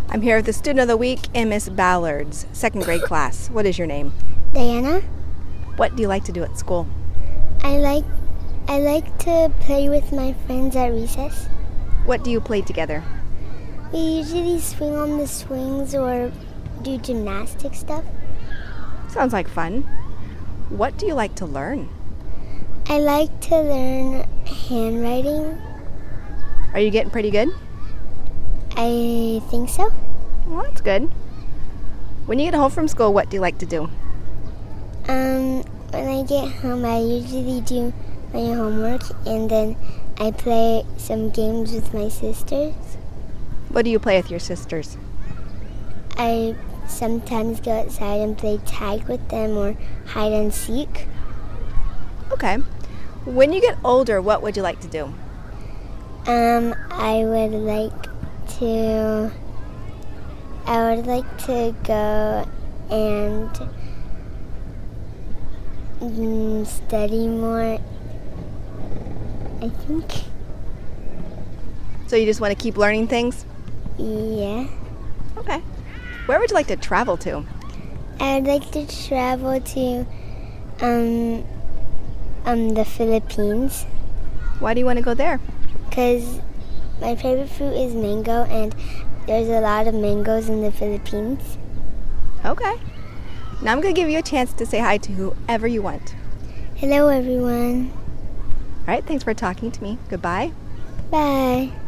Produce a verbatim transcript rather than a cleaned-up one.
I'm here with the student of the week in Miss Ballard's second grade class. What is your name? Diana. What do you like to do at school? I like I like to play with my friends at recess. What do you play together? We usually swing on the swings or do gymnastic stuff. Sounds like fun. What do you like to learn? I like to learn handwriting. Are you getting pretty good? I think so. Well, that's good. When you get home from school, what do you like to do? Um, when I get home, I usually do my homework and then I play some games with my sisters. What do you play with your sisters? I sometimes go outside and play tag with them or hide and seek. Okay. When you get older, what would you like to do? Um, I would like to, I would like to go and mm, study more, I think. So you just want to keep learning things? Yeah. Okay. Where would you like to travel to? I would like to travel to um, um, the Philippines. Why do you want to go there? Because my favorite fruit is mango, and there's a lot of mangoes in the Philippines. Okay. Now I'm going to give you a chance to say hi to whoever you want. Hello, everyone. All right, thanks for talking to me. Goodbye. Bye.